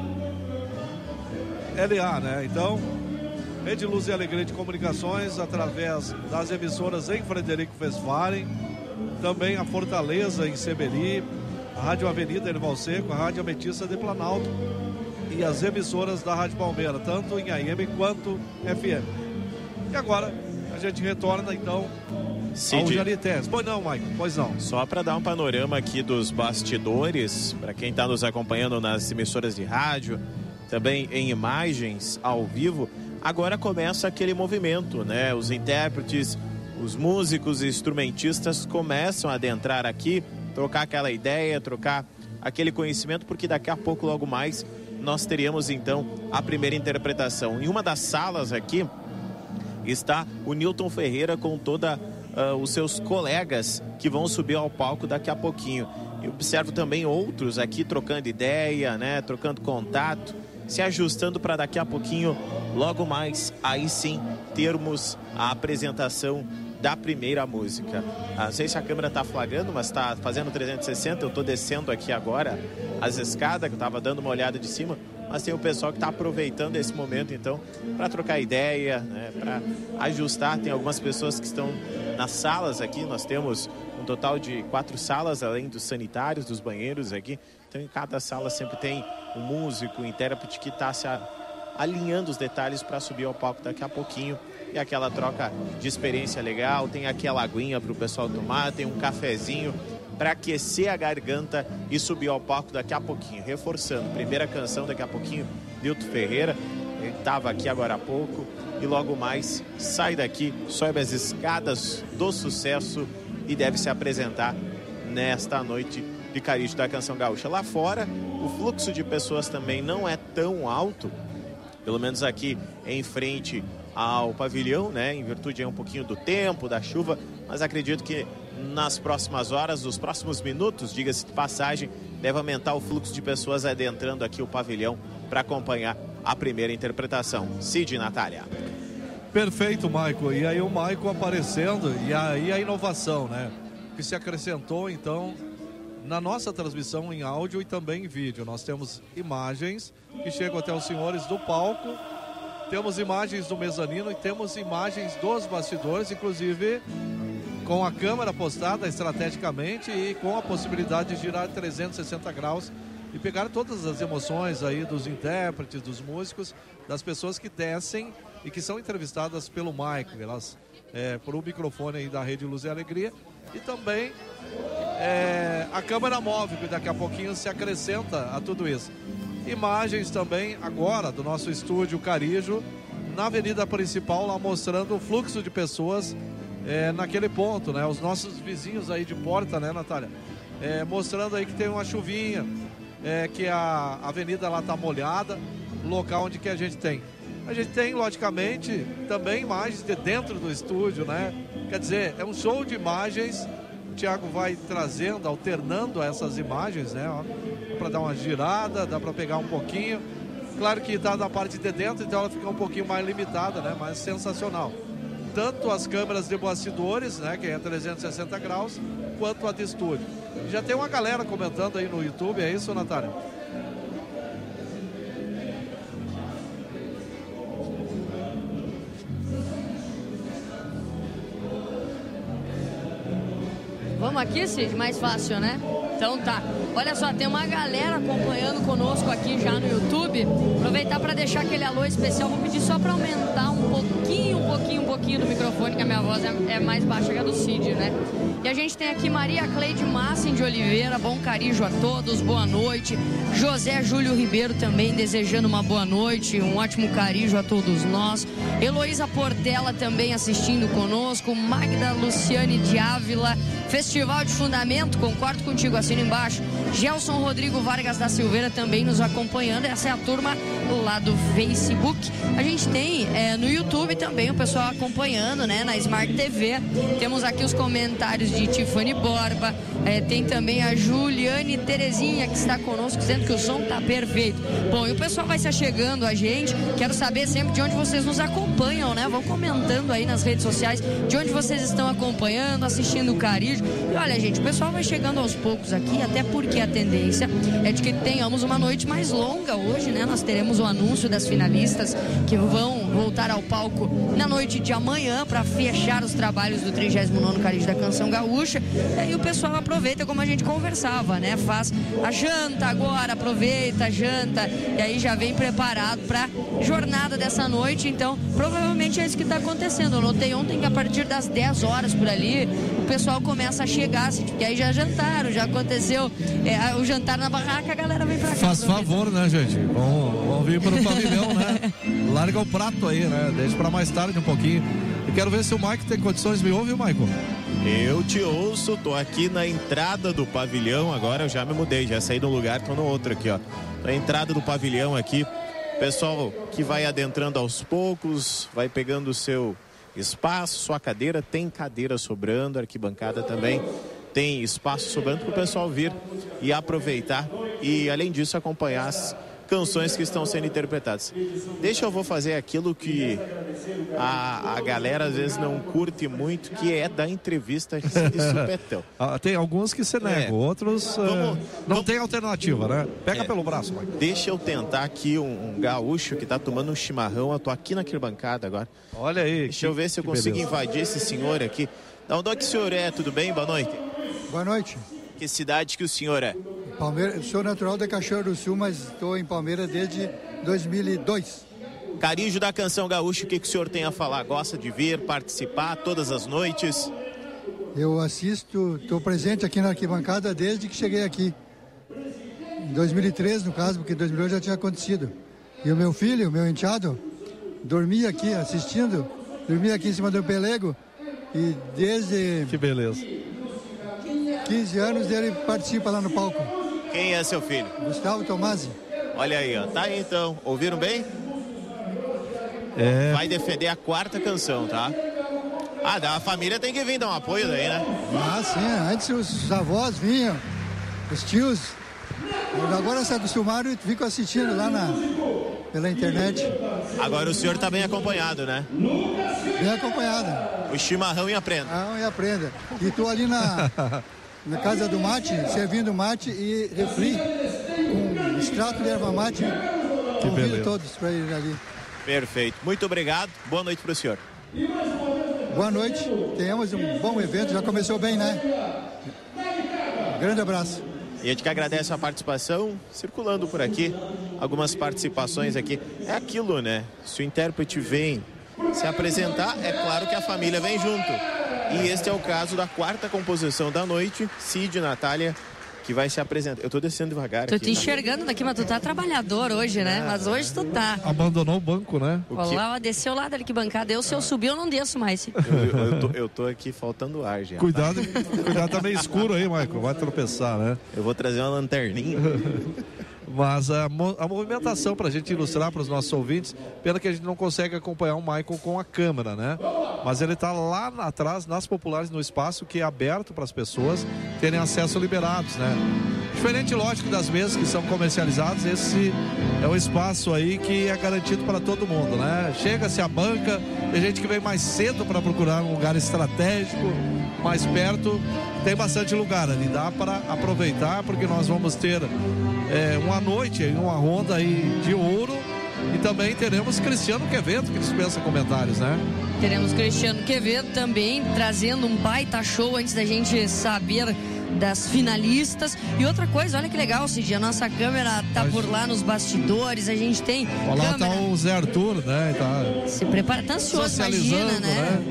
L A, né? Então, Rede Luz e Alegria de Comunicações, através das emissoras em Frederico Westphalen, também a Fortaleza em Seberi, a Rádio Avenida Erval Seco, a Rádio Ametista de Planalto e as emissoras da Rádio Palmeira, tanto em A M quanto F M. E agora, a gente retorna então Cid. ao Jarités. Pois não, Maicon, pois não.
Só para dar um panorama aqui dos bastidores, para quem está nos acompanhando nas emissoras de rádio, também em imagens ao vivo, agora começa aquele movimento, né? Os intérpretes, os músicos e instrumentistas começam a adentrar aqui, trocar aquela ideia, trocar aquele conhecimento, porque daqui a pouco, logo mais, nós teríamos então a primeira interpretação. Em uma das salas aqui está o Newton Ferreira com toda uh, os seus colegas que vão subir ao palco daqui a pouquinho. Eu observo também outros aqui trocando ideia, né? Trocando contato, se ajustando para daqui a pouquinho, logo mais, aí sim, termos a apresentação da primeira música. Ah, não sei se a câmera está flagrando, mas está fazendo trezentos e sessenta, eu estou descendo aqui agora as escadas, que eu estava dando uma olhada de cima, mas tem o pessoal que está aproveitando esse momento, então, para trocar ideia, né, para ajustar. Tem algumas pessoas que estão nas salas aqui, nós temos um total de quatro salas, além dos sanitários, dos banheiros aqui. Então, em cada sala sempre tem um músico, um intérprete que está se alinhando os detalhes para subir ao palco daqui a pouquinho. E aquela troca de experiência legal, tem aquela aguinha para o pessoal tomar, tem um cafezinho para aquecer a garganta e subir ao palco daqui a pouquinho. Reforçando, primeira canção daqui a pouquinho, Nilton Ferreira, ele estava aqui agora há pouco, e logo mais sai daqui, sobe as escadas do sucesso e deve se apresentar nesta noite de Carijo da Canção Gaúcha. Lá fora, o fluxo de pessoas também não é tão alto, pelo menos aqui em frente ao pavilhão, né? Em virtude aí um pouquinho do tempo, da chuva, mas acredito que nas próximas horas, nos próximos minutos, diga-se de passagem, deve aumentar o fluxo de pessoas adentrando aqui o pavilhão para acompanhar a primeira interpretação. Cid e Natália.
Perfeito, Maico. E aí o Maico aparecendo, e aí a inovação, né? Que se acrescentou, então, na nossa transmissão em áudio e também em vídeo. Nós temos imagens que chegam até os senhores do palco, temos imagens do mezanino e temos imagens dos bastidores, inclusive com a câmera postada estrategicamente e com a possibilidade de girar trezentos e sessenta graus e pegar todas as emoções aí dos intérpretes, dos músicos, das pessoas que descem e que são entrevistadas pelo Maico, elas é, por um microfone aí da Rede Luz e Alegria, e também é, a câmera móvel, que daqui a pouquinho se acrescenta a tudo isso. Imagens também agora do nosso estúdio Carijo, na avenida principal, lá mostrando o fluxo de pessoas é, naquele ponto, né? Os nossos vizinhos aí de porta, né, Natália? É, mostrando aí que tem uma chuvinha, é, que a avenida lá tá molhada, local onde que a gente tem. A gente tem, logicamente, também imagens de dentro do estúdio, né? Quer dizer, é um show de imagens. O Thiago vai trazendo, alternando essas imagens, né? Para dar uma girada, dá para pegar um pouquinho. Claro que está na parte de dentro, então ela fica um pouquinho mais limitada, né? Mas sensacional. Tanto as câmeras de bastidores, né? Que é trezentos e sessenta graus, quanto a de estúdio. Já tem uma galera comentando aí no YouTube, é isso, Natália?
Vamos aqui, Cid? Mais fácil, né? Então tá. Olha só, tem uma galera acompanhando conosco aqui já no YouTube. Aproveitar para deixar aquele alô especial. Vou pedir só para aumentar um pouquinho, um pouquinho, um pouquinho do microfone, que a minha voz é, é mais baixa que a do Cid, né? E a gente tem aqui Maria Cleide Massin de Oliveira, bom Carijo a todos, boa noite. José Júlio Ribeiro também desejando uma boa noite, um ótimo Carijo a todos nós. Heloísa Portela também assistindo conosco. Magda Luciane de Ávila, Festival de Fundamento, concordo contigo, assina embaixo. Gelson Rodrigo Vargas da Silveira também nos acompanhando. Essa é a turma lá do Facebook. A gente tem é, no YouTube também o pessoal acompanhando, né? Na Smart T V. Temos aqui os comentários de Tiffany Borba. É, tem também a Juliane Terezinha que está conosco dizendo que o som tá perfeito. Bom, e o pessoal vai se achegando a gente. Quero saber sempre de onde vocês nos acompanham, né? Vão comentando aí nas redes sociais de onde vocês estão acompanhando, assistindo o Carijo. E olha, gente, o pessoal vai chegando aos poucos aqui, até porque a tendência é de que tenhamos uma noite mais longa hoje, né? Nós teremos o anúncio das finalistas que vão voltar ao palco na noite de amanhã para fechar os trabalhos do trigésimo nono Carijo da Canção Gaúcha. E aí o pessoal aproveita, como a gente conversava, né? Faz a janta agora, aproveita a janta e aí já vem preparado para jornada dessa noite. Então, provavelmente é isso que está acontecendo. Eu notei ontem que a partir das dez horas por ali, o pessoal começa a chegar, assim, porque aí já jantaram, já aconteceu é, o jantar na barraca, a galera vem pra cá.
Faz favor, né, gente? Vamos, vamos vir pro pavilhão, né? Larga o prato aí, né? Deixa pra mais tarde um pouquinho. E quero ver se o Maico tem condições. Me ouve, Maico?
Eu te ouço, tô aqui na entrada do pavilhão, agora eu já me mudei, já saí de um lugar, tô no outro aqui, ó. Na entrada do pavilhão aqui, pessoal que vai adentrando aos poucos, vai pegando o seu espaço, sua cadeira, tem cadeira sobrando, arquibancada também tem espaço sobrando para o pessoal vir e aproveitar e, além disso, acompanhar as canções que estão sendo interpretadas. Deixa eu vou fazer aquilo que a, a galera às vezes não curte muito, que é dar entrevista de supetão.
Ah, tem alguns que se negam, é. outros uh,
vamos,
não
vamos...
tem alternativa, né? Pega é. pelo braço, Mike.
Deixa eu tentar aqui um, um gaúcho que tá tomando um chimarrão. Eu tô aqui na arquibancada agora.
Olha aí.
Deixa que, eu ver se eu consigo beleza. invadir esse senhor aqui. Da onde é que o senhor é? Tudo bem? Boa noite.
Boa noite.
Que cidade que o senhor é?
Palmeiras, eu sou natural da Cachoeira do Sul, mas estou em Palmeiras desde dois mil e dois.
Carijo da Canção Gaúcha, o que, que o senhor tem a falar? Gosta de vir, participar todas as noites?
Eu assisto, estou presente aqui na arquibancada desde que cheguei aqui. Em dois mil e três, no caso, porque em dois mil e dois já tinha acontecido. E o meu filho, o meu enteado, dormia aqui assistindo, dormia aqui em cima do pelego e desde...
Que beleza.
quinze anos ele participa lá no palco.
Quem é seu filho?
Gustavo Tomasi.
Olha aí, ó. Tá aí então. Ouviram bem?
É.
Vai defender a quarta canção, tá? Ah, a família tem que vir dar um apoio daí, né?
Ah, sim. Antes os avós vinham, os tios. Agora se acostumaram e ficam assistindo lá na, pela internet.
Agora o senhor tá bem acompanhado, né?
Bem acompanhado.
O chimarrão e aprenda.
Chimarrão e aprenda. E tô ali na, na casa do mate, servindo mate e refri com extrato de erva mate.
Que beleza.
Todos para ir ali.
Perfeito. Muito obrigado. Boa noite para o senhor.
Boa noite. Tenhamos um bom evento. Já começou bem, né? Grande abraço.
E a gente que agradece a participação, circulando por aqui, algumas participações aqui. É aquilo, né? Se o intérprete vem se apresentar, é claro que a família vem junto. E este é o caso da quarta composição da noite, Cid e Natália, que vai se apresentar. Eu tô descendo devagar
tô
aqui.
Tô te enxergando daqui, mas tu tá trabalhador hoje, né? Ah, mas hoje tu tá.
Abandonou o banco, né?
O que... Lá, desceu lá da arquibancada. Eu, se eu subir, eu não desço mais.
Eu, eu, eu, tô, eu tô aqui faltando ar, já.
Cuidado, tá? Cuidado, tá meio escuro aí, Michael. Vai tropeçar, né?
Eu vou trazer uma lanterninha.
Mas a, a movimentação, para a gente ilustrar para os nossos ouvintes, pena que a gente não consegue acompanhar o Michael com a câmera, né? Mas ele está lá atrás, nas populares, no espaço que é aberto para as pessoas terem acesso liberados, né? Diferente, lógico, das mesas que são comercializadas, esse é o espaço aí que é garantido para todo mundo, né? Chega-se a banca, tem gente que vem mais cedo para procurar um lugar estratégico, mais perto, tem bastante lugar ali, dá para aproveitar, porque nós vamos ter é, uma noite, uma ronda aí de ouro, e também teremos Cristiano Quevedo, que dispensa comentários, né?
Teremos Cristiano Quevedo também, trazendo um baita show antes da gente saber das finalistas. E outra coisa, olha que legal, Cid, a nossa câmera tá por lá nos bastidores, a gente tem
lá
câmera...
tá o Zé Arthur, né? Tá
se prepara, tá ansioso, imagina, né?
né?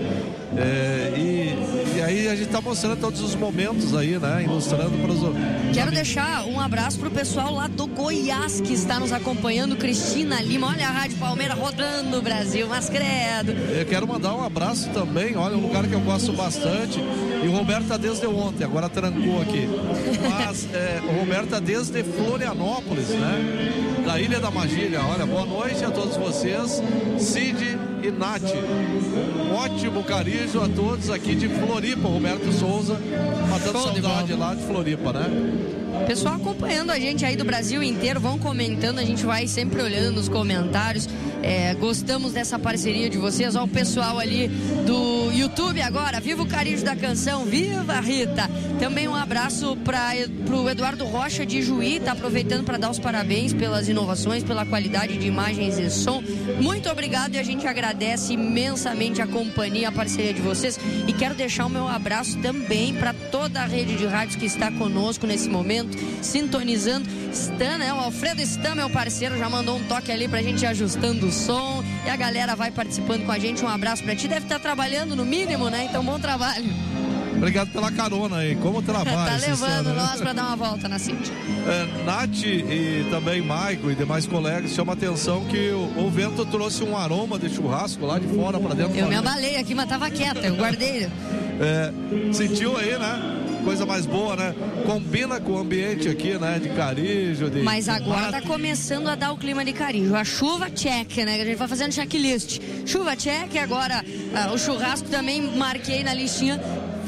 É, e, e aí a gente tá mostrando todos os momentos aí, né? Ilustrando para os...
Quero amigos. Deixar um abraço pro pessoal lá do Goiás que está nos acompanhando, Cristina Lima, olha a Rádio Palmeira rodando o Brasil, mas credo.
Eu quero mandar um abraço também, olha, um lugar que eu gosto bastante, e o Roberto tá desde ontem, agora trancou aqui, mas é, o Roberto tá desde Florianópolis, né? Da Ilha da Magília. Olha, boa noite a todos vocês, Cid e Nath, um ótimo carijo a todos aqui de Floripa, Roberto Souza, matando saudade lá de Floripa, né?
Pessoal acompanhando a gente aí do Brasil inteiro, vão comentando, a gente vai sempre olhando nos comentários. É, gostamos dessa parceria de vocês. Olha o pessoal ali do YouTube agora, viva o Carijo da Canção, viva Rita. Também um abraço para o Eduardo Rocha de Juí, tá aproveitando para dar os parabéns pelas inovações, pela qualidade de imagens e som. Muito obrigado, e a gente agradece imensamente a companhia, a parceria de vocês. E quero deixar o meu abraço também para toda a rede de rádios que está conosco nesse momento, sintonizando. Stan, né? O Alfredo Stan, meu parceiro, já mandou um toque ali pra gente ir ajustando o som, e a galera vai participando com a gente. Um abraço pra ti, deve estar trabalhando no mínimo, né? Então bom trabalho.
Obrigado pela carona aí, como trabalha.
Tá levando
Stan,
nós
né?
pra dar uma volta na Cintia.
É, Nath e também Maico e demais colegas, chama a atenção que o, o vento trouxe um aroma de churrasco lá de fora pra dentro.
Eu me abalei aqui, mas tava quieta, eu guardei.
É, sentiu aí, né? Coisa mais boa, né? Combina com o ambiente aqui, né? De Carijo, de...
Mas agora
mato.
tá começando a dar o clima de Carijo. A chuva check, né? Que a gente vai fazendo checklist. Chuva check, agora ah, o churrasco também marquei na listinha.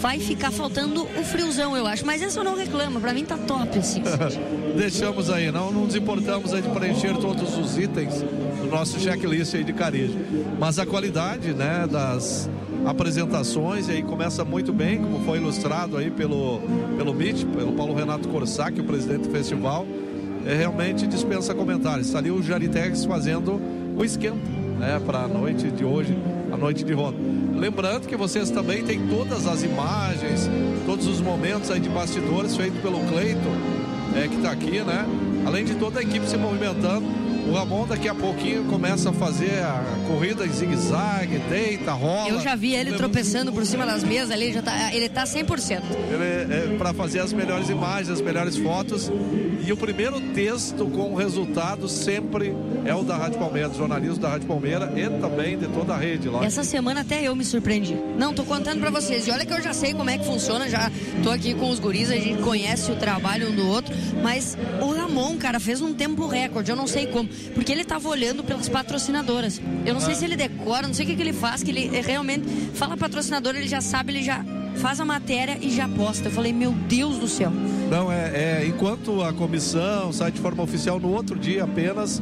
vai ficar faltando o friozão, eu acho. Mas essa eu não reclamo, pra mim tá top, assim.
Deixamos aí, não, não nos importamos aí de preencher todos os itens do nosso checklist aí de Carijo. Mas a qualidade, né, das apresentações, e aí começa muito bem, como foi ilustrado aí pelo, pelo M I T, pelo Paulo Renato Corsac, o presidente do festival, é, realmente dispensa comentários. Está ali o Jaritex fazendo o esquenta, né, para a noite de hoje, a noite de ronda. Lembrando que vocês também têm todas as imagens, todos os momentos aí de bastidores feitos pelo Cleiton, é, que está aqui, né? Além de toda a equipe se movimentando. O Ramon daqui a pouquinho começa a fazer a corrida em zigue-zague, deita, rola.
Eu já vi ele tropeçando por cima das mesas ali, já tá, ele tá cem por cento.
Ele é para fazer as melhores imagens, as melhores fotos. E o primeiro texto com o resultado sempre é o da Rádio Palmeiras, jornalismo da Rádio Palmeiras e também de toda a rede lá.
Essa semana até eu me surpreendi. Não, tô contando pra vocês. E olha que eu já sei como é que funciona, já tô aqui com os guris, a gente conhece o trabalho um do outro, mas o Ramon, cara, fez um tempo recorde, eu não sei como. Porque ele tava olhando pelas patrocinadoras. Eu não sei ah. se ele decora, não sei o que, que ele faz, que ele realmente fala patrocinador, ele já sabe, ele já faz a matéria e já posta. Eu falei, meu Deus do céu.
Não, é, é enquanto a comissão sai de forma oficial no outro dia apenas,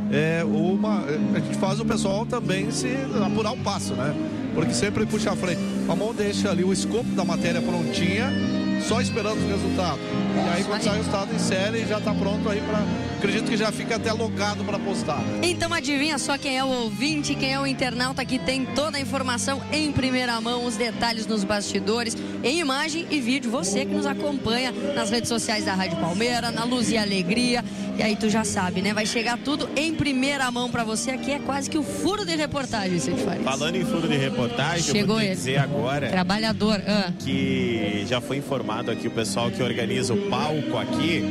é uma, a gente faz o pessoal também se apurar o passo, né? Porque sempre puxa a frente. A mão deixa ali o escopo da matéria prontinha, só esperando o resultado. E aí quando sai o resultado em série, já tá pronto aí para, acredito que já fica até logado para postar.
Então adivinha só quem é o ouvinte, quem é o internauta que tem toda a informação em primeira mão, os detalhes nos bastidores, em imagem e vídeo. Você que nos acompanha nas redes sociais da Rádio Palmeira, na Luz e Alegria. E aí tu já sabe, né? Vai chegar tudo em primeira mão para você. Aqui é quase que o furo de reportagem, Cid Faria.
Falando em furo de reportagem,
chegou
eu vou te
ele.
dizer agora.
Trabalhador. Ah.
Que já foi informado aqui o pessoal que organiza o palco aqui,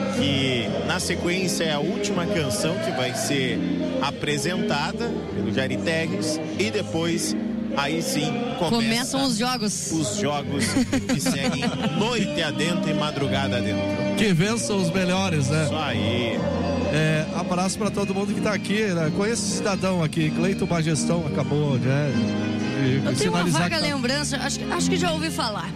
que na sequência é a última canção que vai ser apresentada pelo Jaritex e depois aí sim começa
começam os jogos.
Os jogos que seguem noite adentro e madrugada adentro.
Que vençam os melhores, né?
Isso aí.
É, abraço para todo mundo que tá aqui, né? Conheço esse cidadão aqui, Cleiton Bagestão, acabou, né?
De, Eu tenho uma vaga lembrança, acho, acho que já ouvi falar.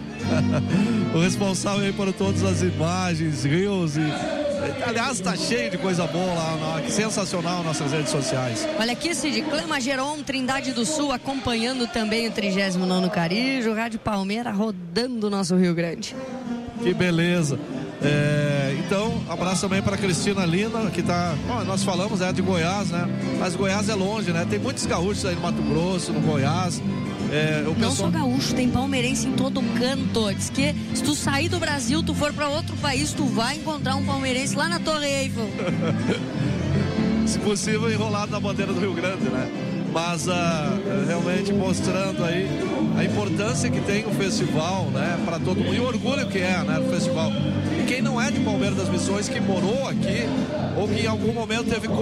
O responsável aí por todas as imagens, reels e... Aliás, tá cheio de coisa boa lá, que sensacional nossas redes sociais.
Olha aqui, Cid, Clama Geron, Trindade do Sul, acompanhando também o trigésimo nono Carijo, Rádio Palmeira rodando o nosso Rio Grande.
Que beleza. É, então, abraço também para Cristina Lina, que tá, bom, nós falamos é, de Goiás, né? Mas Goiás é longe, né? Tem muitos gaúchos aí no Mato Grosso, no Goiás. É, o
Não
pessoal...
só gaúcho, tem palmeirense em todo canto. Diz que se tu sair do Brasil, tu for para outro país, tu vai encontrar um palmeirense lá na Torre Eiffel.
Se possível, enrolado na bandeira do Rio Grande, né? Mas uh, realmente mostrando aí a importância que tem o festival, né, para todo mundo, e o orgulho que é, né, do festival. E quem não é de Palmeiras das Missões, que morou aqui ou que em algum momento teve